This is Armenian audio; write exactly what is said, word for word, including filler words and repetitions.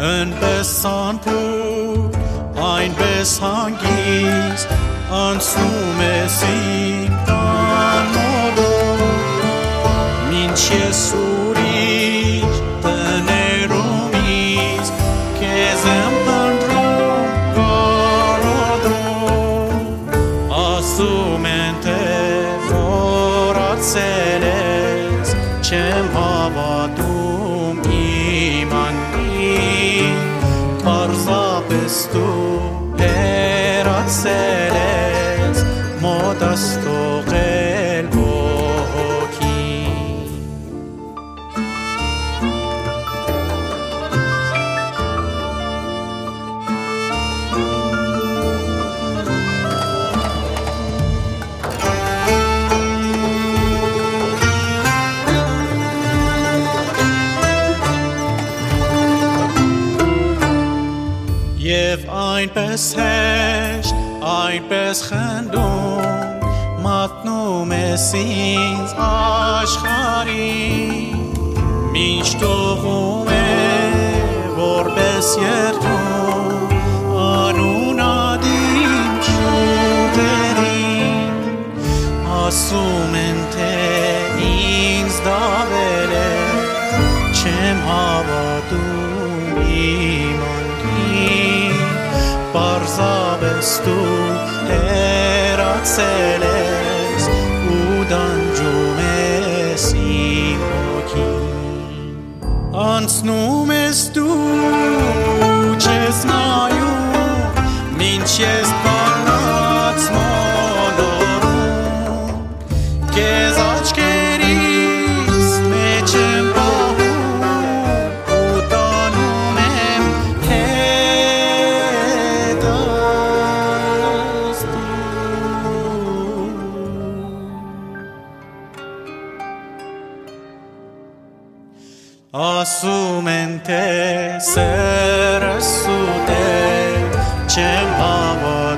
Yn besan pŵr, ein besangis, yn sumesin dan modo. Min chesuris, tenerumis, kezem pandrum garodro. Asumente forat seles, cem havadum imani, parza pestu erat seles, modasto gelbo ki. Եվ այնպես հեշտ, այնպես խնդում, մատնում ես ինձ աշխարհին, մինչ տողում է որպես երդում, անունադիմ շուտերին, ասում են թե ինձ դավել է, չեմ հավատում իմ Պարզապես դու հեռացել ես ու դանջում ես իմ հոգին Անցնում ես դու չես նայում մինչ ես բանած մոլորում Քեզ աչքերիս մեջ եմ Ասում են թե սերը սուտ է, չեմ հավատում